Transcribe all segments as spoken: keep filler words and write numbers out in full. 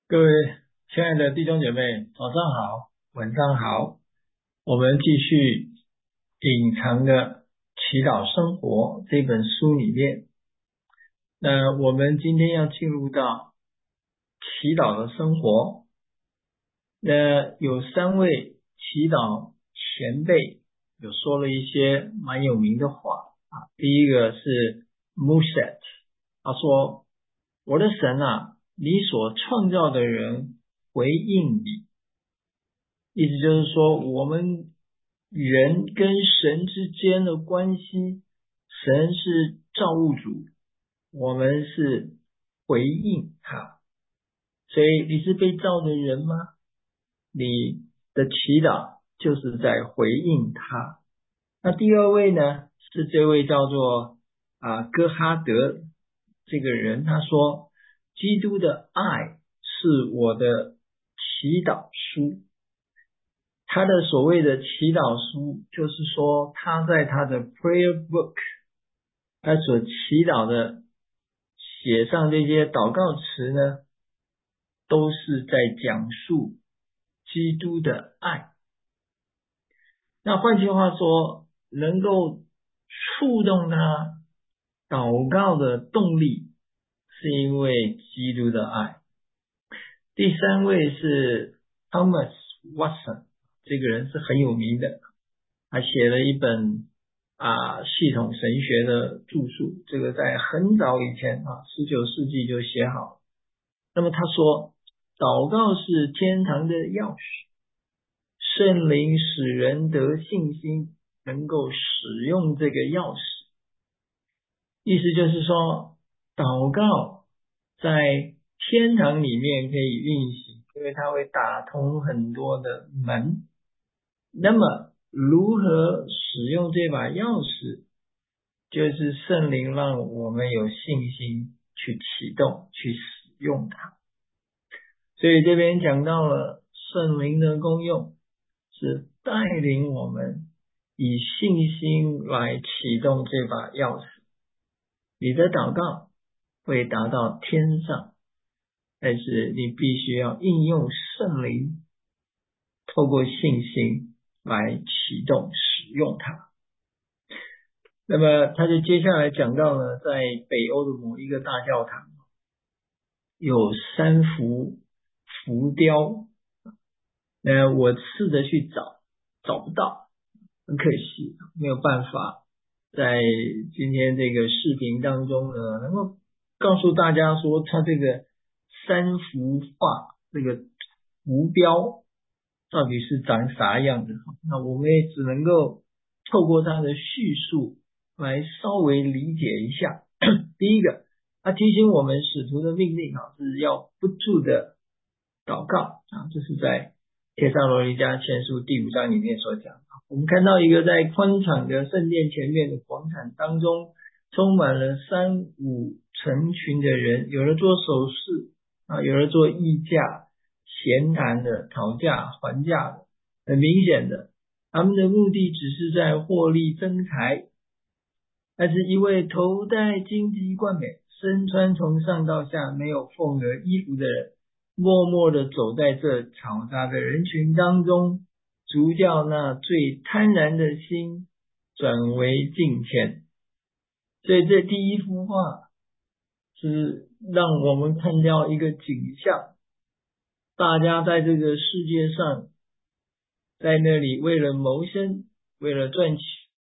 各位亲爱的弟兄姐妹，早上好，晚上好。我们继续隐藏的祈祷生活这本书里面，那我们今天要进入到祈祷的生活。那有三位祈祷前辈有说了一些蛮有名的话啊。第一个是 Muset， 他说：我的神啊，你所创造的人回应你。意思就是说，我们人跟神之间的关系，神是造物主，我们是回应他。所以你是被造的人吗？你的祈祷就是在回应他。那第二位呢，是这位叫做啊哥哈德这个人，他说：基督的爱是我的祈祷书。他的所谓的祈祷书，就是说他在他的 prayer book， 他所祈祷的写上这些祷告词呢，都是在讲述基督的爱。那换句话说，能够触动他祷告的动力，是因为基督的爱。第三位是 Thomas Watson， 这个人是很有名的，他写了一本啊系统神学的著述，这个在很早以前啊十九世纪就写好了。那么他说，祷告是天堂的钥匙，圣灵使人得信心，能够使用这个钥匙。意思就是说，祷告在天堂里面可以运行，因为它会打通很多的门。那么如何使用这把钥匙，就是圣灵让我们有信心去启动去使用它。所以这边讲到了圣灵的功用是带领我们以信心来启动这把钥匙。你的祷告会达到天上，但是你必须要应用圣灵，透过信心来启动使用它。那么他就接下来讲到了，在北欧的某一个大教堂有三幅浮雕，呃，我试着去找，找不到，很可惜，没有办法在今天这个视频当中呢，能够告诉大家说，他这个三幅画这个浮标到底是长啥样的。那我们也只能够透过他的叙述来稍微理解一下。第一个，他提醒我们使徒的命令啊，是要不住的祷告啊，这是在帖撒罗尼迦前书第五章里面所讲。我们看到一个在宽敞的圣殿前面的广场当中，充满了三五成群的人，有人做手势啊，有人做议价、闲谈的、讨价还价的。很明显的，他们的目的只是在获利增财。但是一位头戴荆棘冠冕、身穿从上到下没有缝额衣服的人，默默地走在这嘈杂的人群当中，逐叫那最贪婪的心转为敬虔。所以这第一幅画是让我们看到一个景象，大家在这个世界上，在那里为了谋生，为了赚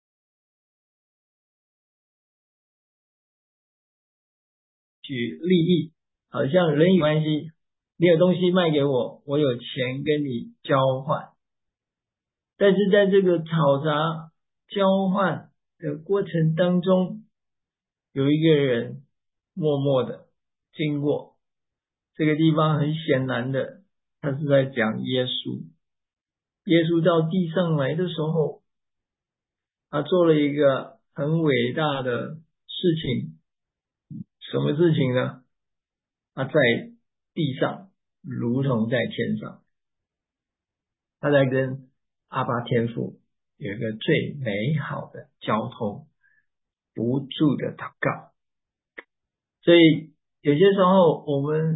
取利益，好像人与关系，你有东西卖给我，我有钱跟你交换。但是在这个吵杂交换的过程当中，有一个人默默的经过这个地方，很显然的他是在讲耶稣。耶稣到地上来的时候，他做了一个很伟大的事情。什么事情呢？他在地上如同在天上，他在跟阿爸天父有一个最美好的交通，不住的祷告。所以有些时候我们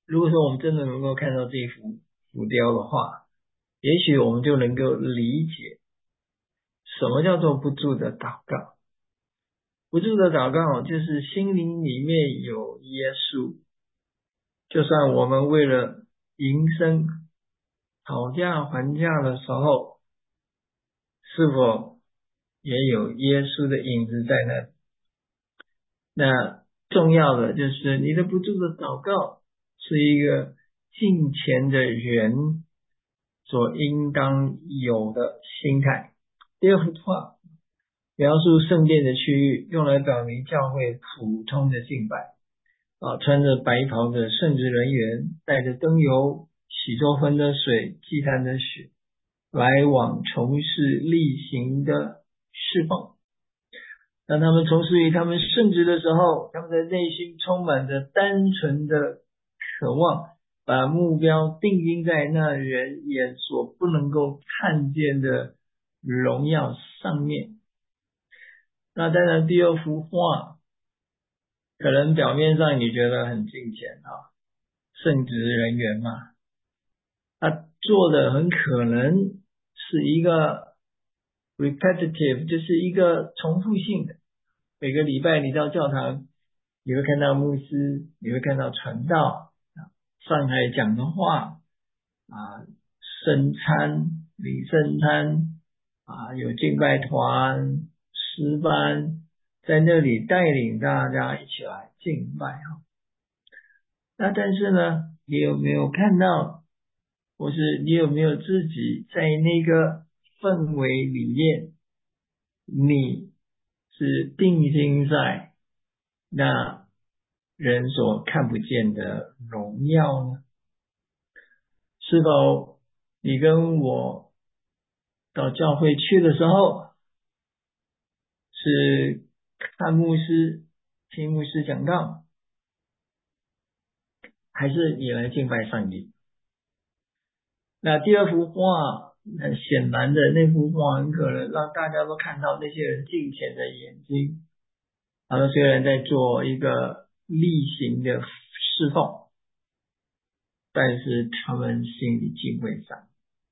如果说我们真的能够看到这幅浮雕的话，也许我们就能够理解什么叫做不住的祷告。不住的祷告就是心灵里面有耶稣，就算我们为了营生讨价还价的时候，是否也有耶稣的影子在那里？那重要的就是你的不住的祷告是一个敬虔的人所应当有的心态。第二幅画描述圣殿的区域，用来表明教会普通的敬拜啊，穿着白袍的圣职人员，带着灯油、洗作分的水、祭坛的血，来往从事例行的侍奉。当他们从事于他们圣职的时候，他们的内心充满着单纯的渴望，把目标定睛在那人眼所不能够看见的荣耀上面。那当然第二幅画可能表面上你觉得很敬虔啊，圣职人员嘛，他做的很可能是一个 repetitive， 就是一个重复性的。每个礼拜你到教堂，你会看到牧师，你会看到传道，上台讲的话啊，圣餐、领圣餐啊，有敬拜团、诗班在那里带领大家一起来敬拜啊。那但是呢，你有没有看到，或是你有没有自己在那个氛围里面，你是定睛在那人所看不见的荣耀呢？是否你跟我到教会去的时候，是看牧师、听牧师讲道，还是你来敬拜上帝？那第二幅画，很显然的那幅画很可能让大家都看到那些人敬虔的眼睛，他们虽然在做一个例行的侍奉，但是他们心里敬畏上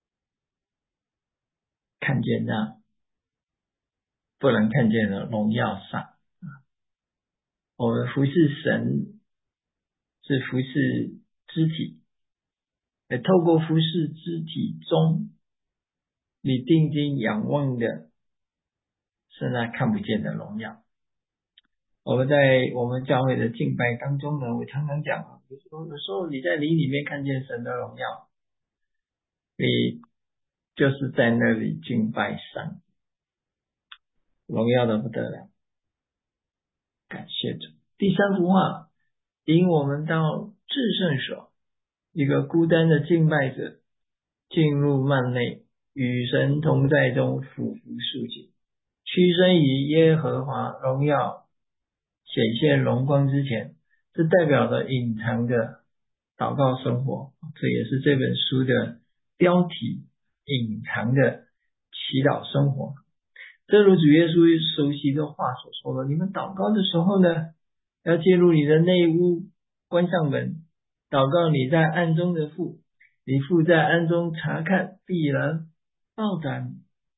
看见那不能看见的荣耀上。我们服侍神是服侍肢体，也透过服侍肢体中，你定睛仰望的是那看不见的荣耀。我们在我们教会的敬拜当中呢，我常常讲，有时候有时候你在灵里面看见神的荣耀，你就是在那里敬拜神，荣耀的不得了，感谢主。第三幅画引我们到至圣所，一个孤单的敬拜者进入幔内，与神同在中俯伏肃静，屈身于耶和华荣耀显现荣光之前，这代表着隐藏的祷告生活，这也是这本书的标题，隐藏的祈祷生活。正如主耶稣熟悉的话所说的，你们祷告的时候呢，要进入你的内屋，关上门，祷告你在暗中的父，你父在暗中查看，必然报答你。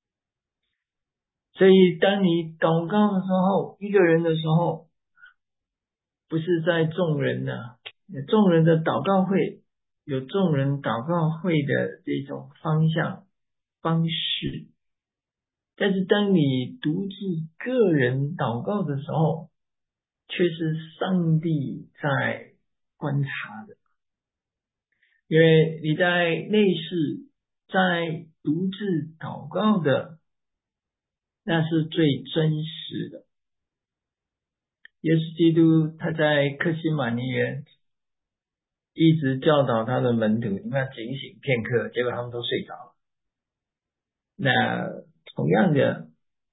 所以当你祷告的时候，一个人的时候，不是在众人啊，众人的祷告会有众人祷告会的这种方向方式，但是当你独自个人祷告的时候，却是上帝在观察的，因为你在内室在独自祷告的，那是最真实的。耶稣基督他在客西马尼园一直教导他的门徒，你们要警醒片刻，结果他们都睡着了。那同样的，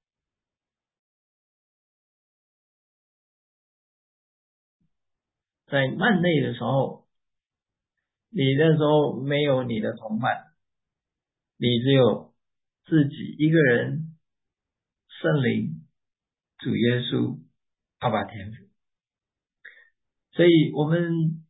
在幔内的时候，你那时候没有你的同伴，你只有自己一个人，圣灵、主耶稣、阿爸天父。所以我们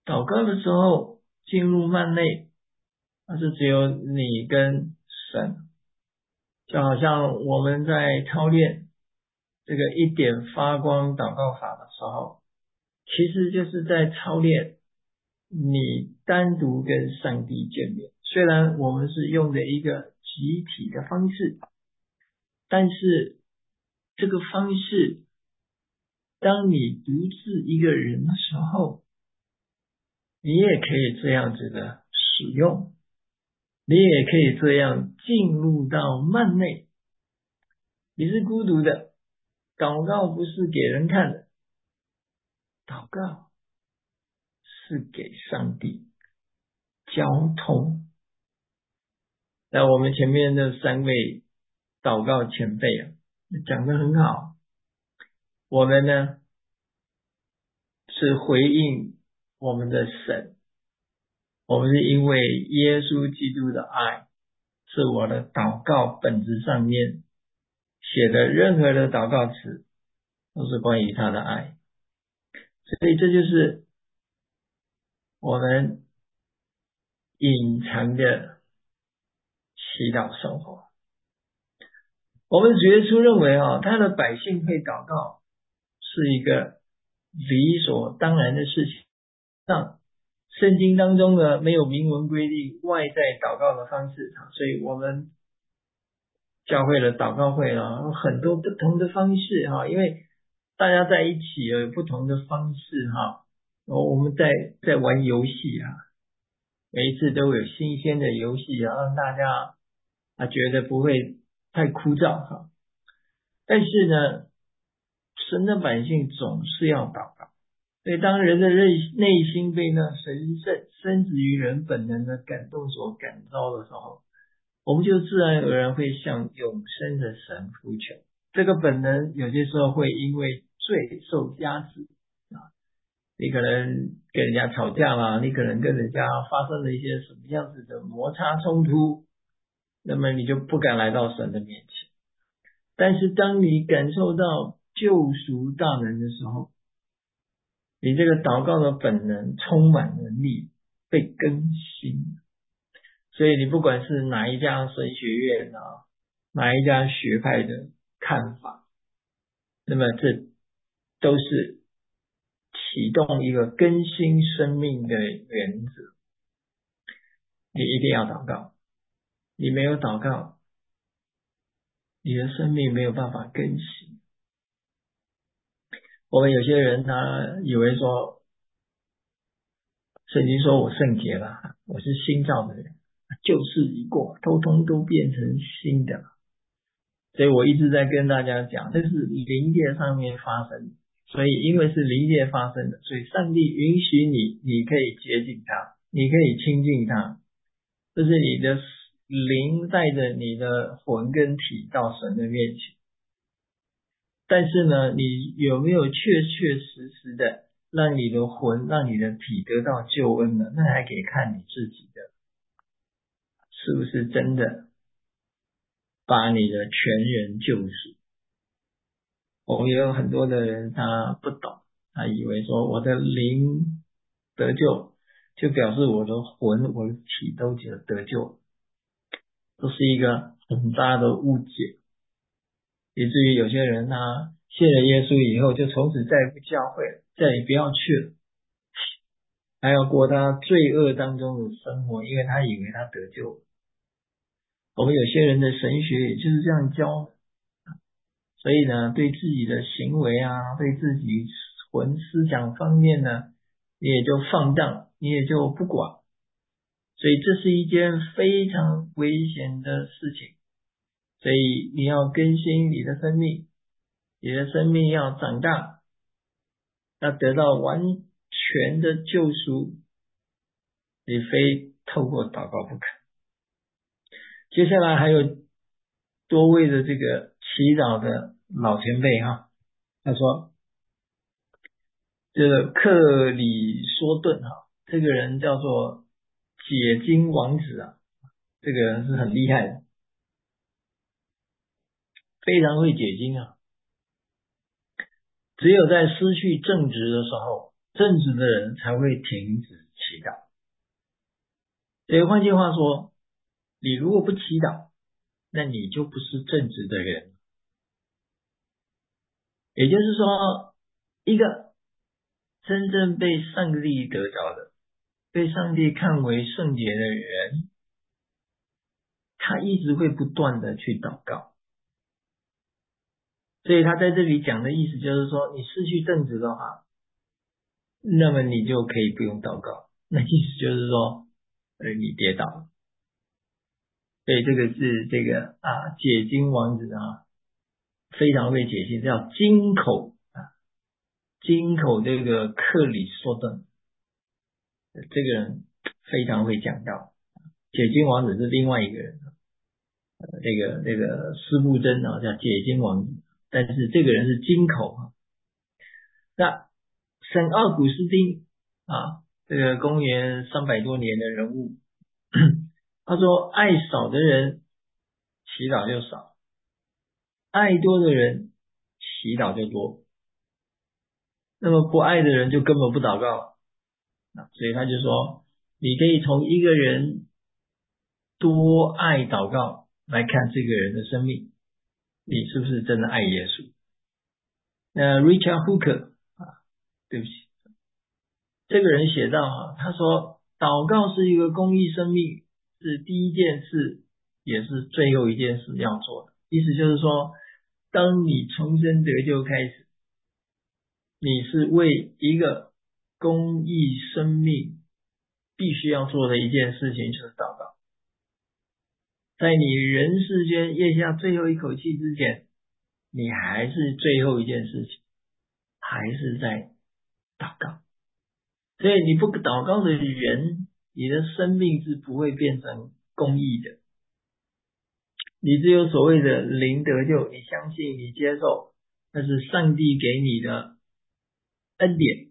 祷告的时候进入幔内，那是只有你跟神，就好像我们在操练这个一点发光祷告法的时候，其实就是在操练你单独跟上帝见面。虽然我们是用的一个集体的方式，但是这个方式当你独自一个人的时候，你也可以这样子的使用，你也可以这样进入到幔内。你是孤独的，祷告不是给人看的，祷告是给上帝交通。那我们前面的三位祷告前辈啊，讲得很好。我们呢是回应我们的神，我们是因为耶稣基督的爱，是我的祷告本质上面写的任何的祷告词都是关于他的爱，所以这就是我们隐藏的祈祷生活。我们主耶稣认为啊，他的百姓会祷告是一个理所当然的事情。那圣经当中呢，没有明文规定外在祷告的方式，所以我们教会的祷告会啊，有很多不同的方式哈，因为大家在一起有不同的方式哈。我们在在玩游戏啊，每一次都有新鲜的游戏啊，让大家啊觉得不会太枯燥哈。但是呢，神的百姓总是要祷告，所以当人的内内心被那神圣深植于人本能的感动所感召的时候，我们就自然而然会向永生的神呼求。这个本能有些时候会因为罪受压制啊，你可能跟人家吵架啦，你可能跟人家发生了一些什么样子的摩擦冲突，那么你就不敢来到神的面前。但是当你感受到救赎大能的时候，你这个祷告的本能充满能力被更新。所以你不管是哪一家神学院啊，哪一家学派的看法，那么这都是启动一个更新生命的原则。你一定要祷告，你没有祷告，你的生命没有办法更新。我们有些人他以为说，圣经说我圣洁了，我是新造的人，旧事已过，通通都变成新的了。所以我一直在跟大家讲，这是灵界上面发生的，所以因为是灵界发生的，所以上帝允许你，你可以接近他，你可以亲近他，这是你的灵带着你的魂跟体到神的面前。但是呢，你有没有确确实实的让你的魂让你的体得到救恩呢？那还可以看你自己的是不是真的把你的全人救赎。我们也有很多的人他不懂，他以为说我的灵得救就表示我的魂我的体都得救，这是一个很大的误解，以至于有些人他信了耶稣以后就从此再也不教会了，再也不要去了，还要过他罪恶当中的生活，因为他以为他得救了。我们有些人的神学也就是这样教的，所以呢，对自己的行为啊，对自己魂思想方面呢，你也就放荡，你也就不管，所以这是一件非常危险的事情。所以你要更新你的生命，你的生命要长大，要得到完全的救赎，你非透过祷告不可。接下来还有多位的这个祈祷的老前辈哈，他说这个克里索顿哈，这个人叫做解经王子啊，这个人是很厉害的，非常会解经啊。只有在失去正直的时候， 正直的人才会停止祈祷。所以换句话说，你如果不祈祷，那你就不是正直的人。也就是说，一个真正被上帝得着的，被上帝看为圣洁的人，他一直会不断的去祷告。所以他在这里讲的意思就是说，你失去正直的话，那么你就可以不用祷告。那意思就是说，呃，你跌倒了。所以这个是这个啊，解经王子啊，非常会解析，叫金口啊，金口这个克里说的，这个人非常会讲道。解经王子是另外一个人，呃，这个这个司布真啊，叫解经王子，但是这个人是金口啊。那圣奥古斯丁啊，这个公元三百多年的人物，他说爱少的人祈祷就少，爱多的人祈祷就多，那么不爱的人就根本不祷告了。所以他就说，你可以从一个人多爱祷告来看这个人的生命，你是不是真的爱耶稣。那 Richard Hooker 啊，对不起，这个人写到啊，他说祷告是一个公益生命，是第一件事也是最后一件事要做的。意思就是说，当你重生得救开始，你是为一个公益生命必须要做的一件事情，就是祷告。在你人世间咽下最后一口气之前，你还是最后一件事情还是在祷告。所以你不祷告的人，你的生命是不会变成公益的。你只有所谓的灵得救，你相信，你接受，那是上帝给你的恩典。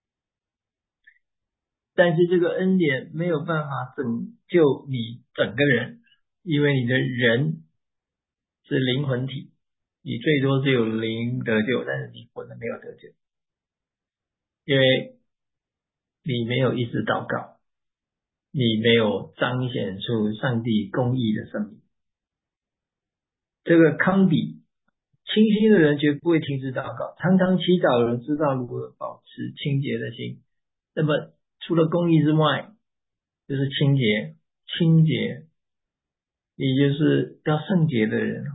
但是这个恩典没有办法拯救你整个人，因为你的人是灵魂体，你最多只有灵得救，但是你魂没有得救，因为你没有一直祷告，你没有彰显出上帝公义的生命。这个康比，清心的人绝不会停止祷告，常常祈祷的人知道如何保持清洁的心。那么除了公义之外，就是清洁，清洁也就是要圣洁的人，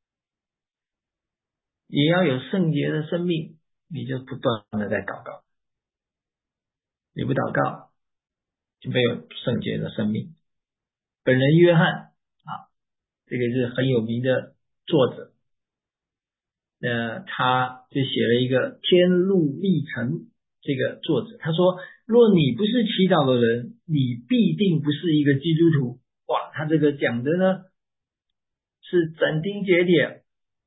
也要有圣洁的生命，你就不断的在祷告。你不祷告，就没有圣洁的生命。本人约翰啊，这个是很有名的作者，那他就写了一个天路历程。这个作者他说，若你不是祈祷的人，你必定不是一个基督徒。哇，他这个讲的呢是斩钉截铁。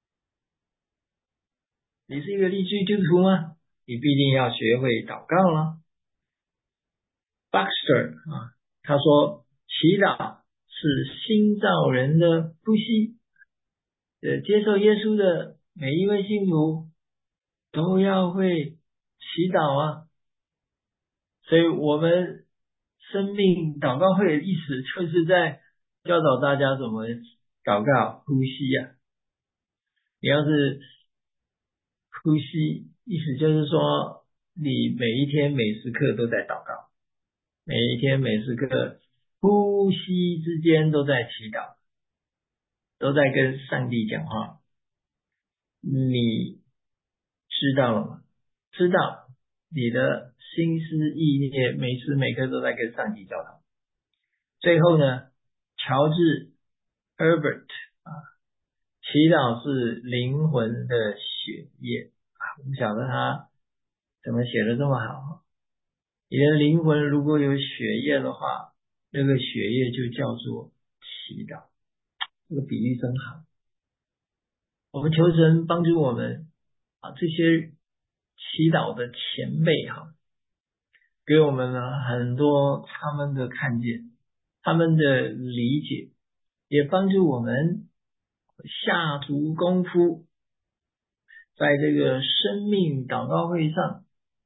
你是一个立基督徒吗？你必定要学会祷告了。Baxter 啊，他说祈祷是新造人的呼吸。呃，接受耶稣的每一位信徒都要会祈祷啊。所以我们生命祷告会的意思就是在教导大家怎么祷告呼吸啊。你要是呼吸，意思就是说你每一天每时刻都在祷告，每一天每时刻呼吸之间都在祈祷，都在跟上帝讲话。你知道了吗？知道，你的心思意念每时每刻都在跟上帝交谈。最后呢，乔治 Herbert 啊，祈祷是灵魂的血液啊，我不晓得他怎么写的这么好。你的灵魂如果有血液的话，那个血液就叫做祈祷。这个比喻真好。我们求神帮助我们啊，这些祈祷的前辈哈，给我们了很多他们的看见，他们的理解，也帮助我们下足功夫，在这个生命祷告会上，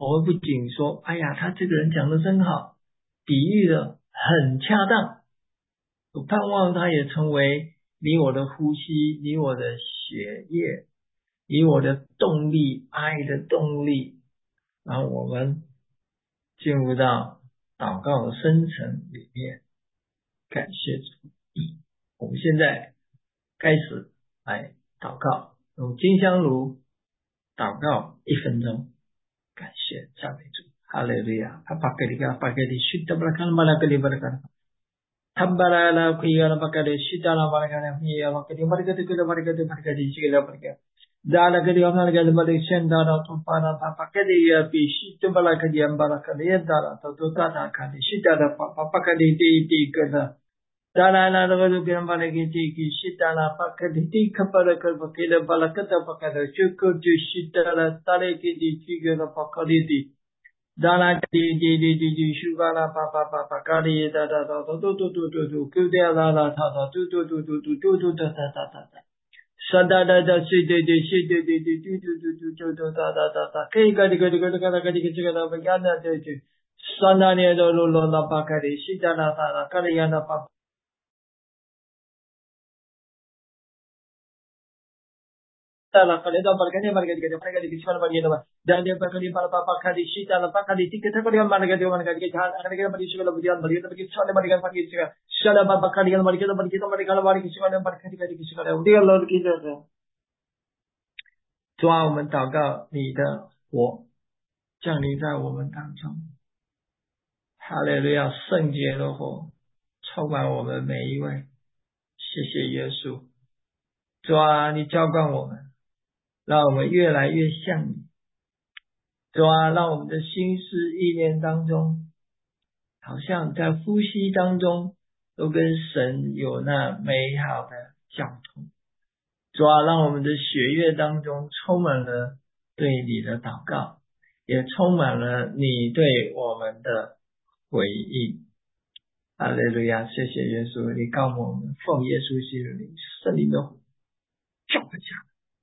我们不仅说，哎呀，他这个人讲的真好，比喻的很恰当，我盼望他也成为你我的呼吸，你我的血液，你我的动力，爱的动力，然后我们进入到祷告的深层里面，感谢主。我们现在开始来祷告，用金香炉祷告一分钟，感谢赞美主，哈利路亚！阿巴格里嘎巴格里，须达巴拉卡拉巴拉格里巴拉卡拉，塔巴拉拉奎亚拉巴格里，须达拉巴拉卡拉，米亚巴格里巴拉格里格里巴拉格里巴拉格里，西格拉巴拉格。达拉格里奥纳格里巴拉先达拉托巴拉巴巴格里亚比须达巴拉格里安巴拉格里达拉托托达达卡里，须达拉巴巴巴格里迪迪格拉。达拉拉那个就给人巴拉给这个西达拉巴克的这个巴拉克巴给了巴拉克的巴克的这个就西达拉达拉给的这个的巴克的的达拉的的的的的苏巴拉巴巴巴巴卡里达达达达嘟嘟嘟嘟嘟嘟的啦啦哒哒嘟嘟嘟嘟嘟嘟嘟哒哒哒哒哒萨达达达西的的西的的的嘟嘟嘟嘟嘟嘟哒哒哒哒可以个这个这个这个这个这个这个那不干的这这萨那呢都罗罗那巴克的西达拉达拉卡里亚那巴。Tala kali da bargani margani gadi margani kishwar margani da dande bakali para papa khadi shita la pakali tiketa kali margani margani ke jhan margani margani shigala budiyan margani margani shale margani margani shiga shala papa khadi gal margani margani margani gal margani shigala margani kadi kishwala udiyan lord ki da 主啊，我们祷告你的火降临在我们当中，哈利路亚，圣洁的火充满我们每一位，谢谢耶稣。主啊，你浇灌我们，让我们越来越像你。主啊，让我们的心思意念当中，好像在呼吸当中，都跟神有那美好的交通。主啊，让我们的血液当中充满了对你的祷告，也充满了你对我们的回应。哈利路亚，谢谢耶稣，你告诉我们奉耶稣基督的名，圣灵的火浇灌下。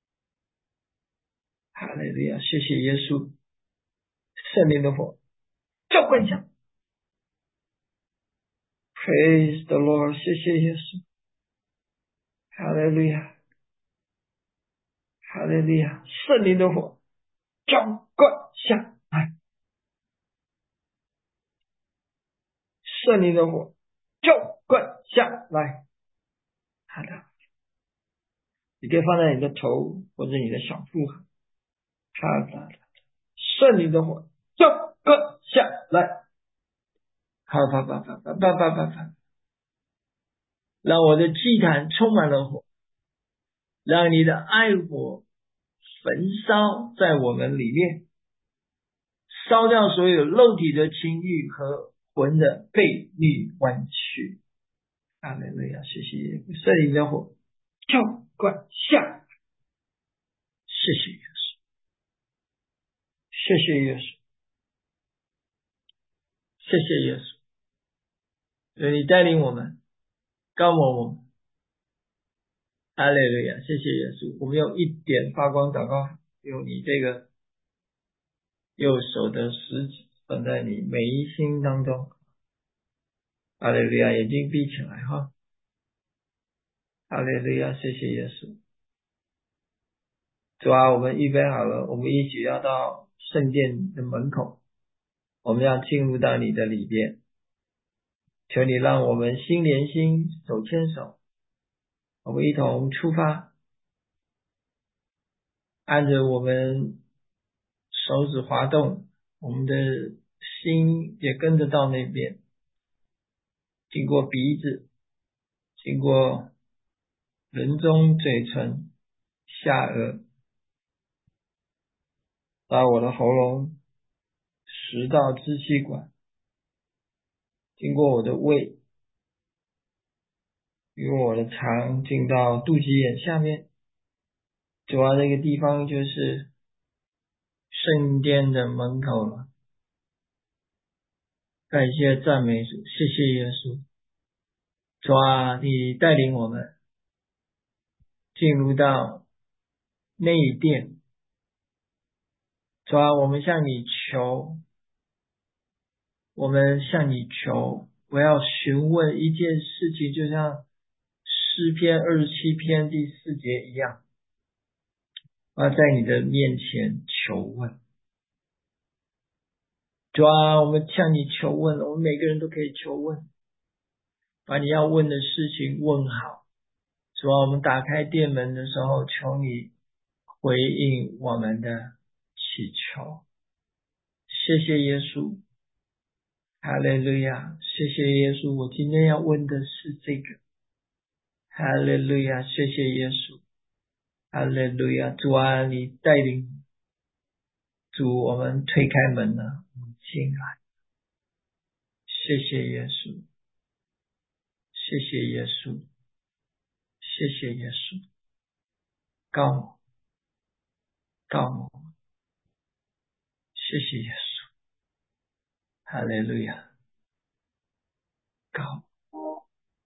哈利路亚，谢谢耶稣，圣灵的火浇灌下。Praise the Lord， 谢谢耶稣。哈利路亚，哈利路亚，圣灵的火浇灌下来，圣灵的火浇灌下来。好的，你可以放在你的头或者你的小腹。好的，圣灵的火浇灌下来。好，啪啪啪啪啪啪啪啪，让我的祭坛充满了火，让你的爱火焚烧在我们里面，烧掉所有肉体的情欲和魂的悖逆弯曲。阿门！谢谢圣灵的火浇灌下来，谢谢耶稣，谢谢耶稣，谢谢耶稣。所以你带领我们，高摩我们。哈利路亚，谢谢耶稣。我们用一点发光祷告，用你这个右手的食指放在你眉心当中。哈利路亚，眼睛闭起来哈。哈利路亚，谢谢耶稣。主啊，我们预备好了，我们一起要到圣殿的门口，我们要进入到你的里边。求你让我们心连心，手牵手，我们一同出发，按着我们手指滑动，我们的心也跟着到那边，经过鼻子，经过人中、嘴唇、下颚，到我的喉咙、食道、支气管，经过我的胃，经过我的肠，进到肚脐眼下面。主要这个地方就是圣殿的门口了。感谢赞美主，谢谢耶稣。主啊，你带领我们进入到内殿。 主啊，我们向你求，我们向你求，我要询问一件事情，就像诗篇二十七篇第四节一样，我要在你的面前求问。主啊，我们向你求问，我们每个人都可以求问，把你要问的事情问好。主啊，我们打开店门的时候，求你回应我们的祈求。谢谢耶稣，哈利路亚！谢谢耶稣，我今天要问的是这个。哈利路亚！谢谢耶稣，哈利路亚！主啊，你带领，主，我们推开门了，我们进来。谢谢耶稣，谢谢耶稣，谢谢耶稣，高我，高我，谢谢耶稣，哈利路亚，高我。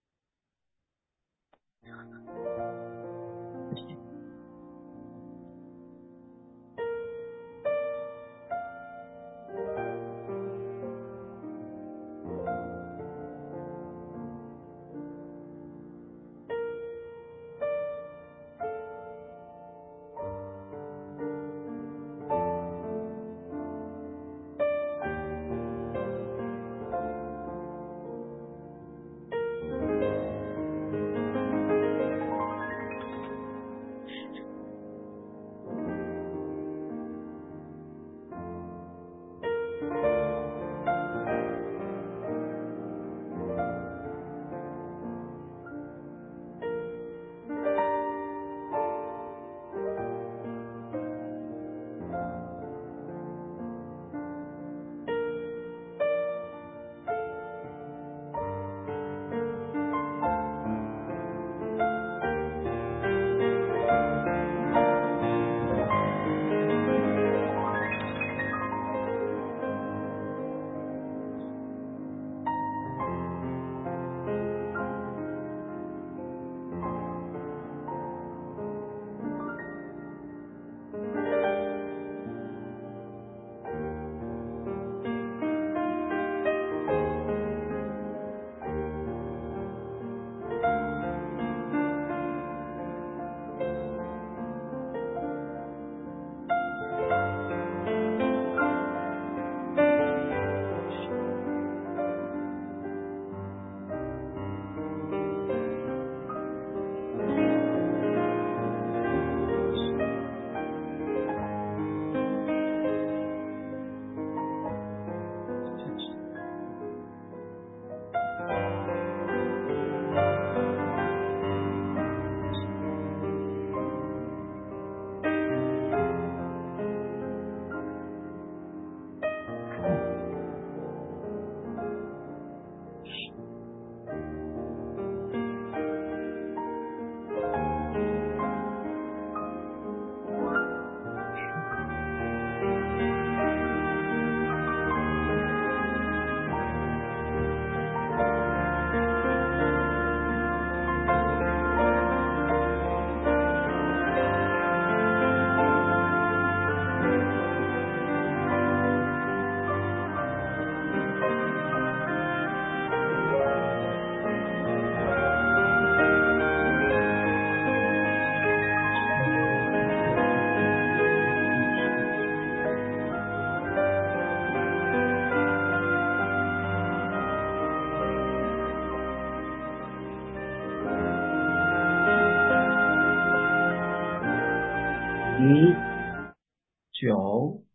十、九、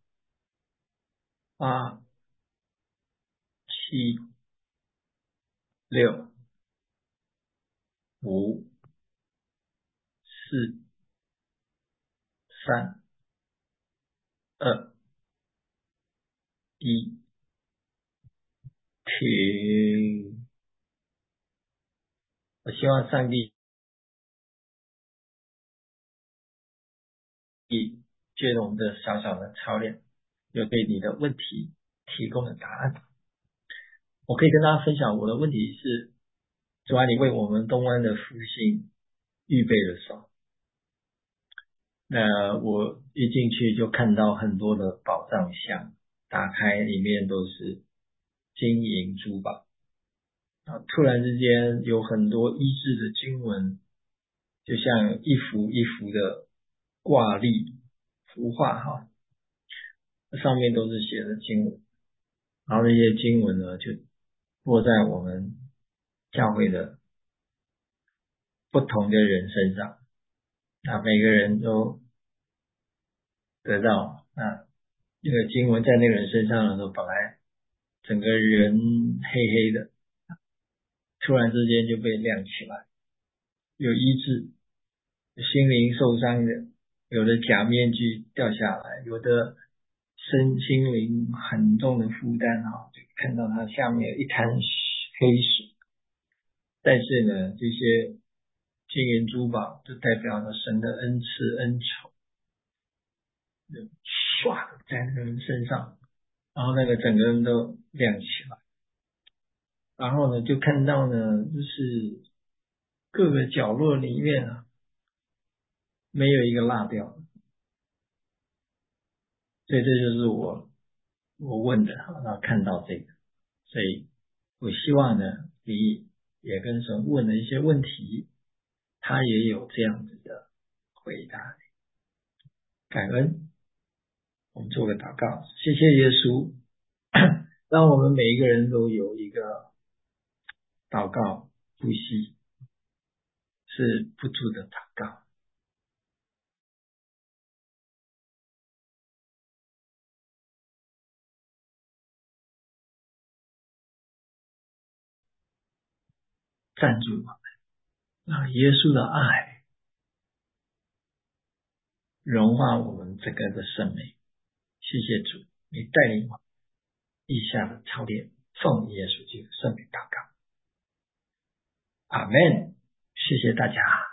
八、七、六、五、四、三、二、一，停。我希望上帝借着我们的小小的操练，有对你的问题提供了答案。我可以跟大家分享，我的问题是：主啊，你为我们东湾的复兴预备了什么？ 那我一进去就看到很多的宝藏箱，打开里面都是金银珠宝。啊，突然之间有很多医治的经文，就像一幅一幅的挂历图画哈，上面都是写的经文，然后那些经文呢就落在我们教会的不同的人身上，那每个人都得到啊，那个经文在那个人身上的时候，本来整个人黑黑的，突然之间就被亮起来，有医治，心灵受伤的，有的假面具掉下来，有的身心灵很重的负担啊，就看到他下面有一滩黑水。但是呢，这些金银珠宝就代表了神的恩赐恩宠，唰在那个人身上，然后那个整个人都亮起来。然后呢，就看到呢，就是各个角落里面啊，没有一个落掉的。所以这就是我我问的，然后看到这个，所以我希望呢，你也跟神问了一些问题，他也有这样子的回答。感恩，我们做个祷告，谢谢耶稣，让我们每一个人都有一个祷告呼吸，是不住的祷告。赞助我们，让耶稣的爱融化我们整个的生命。谢谢主，你带领我以下的操练，奉耶稣基督圣名祷告，阿们。谢谢大家。